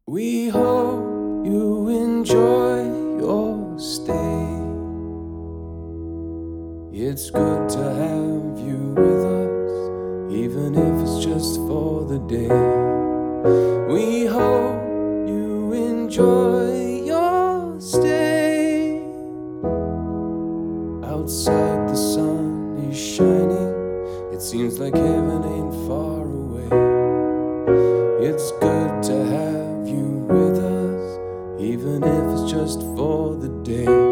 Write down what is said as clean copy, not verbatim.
We hope you enjoy your stay. It's good to have you with us, even if it's just for the day. We hope you enjoy your stay. Outside the sun is shining, it seems like heaven ain't far away. It's good to have you with us, even if it's just for the day.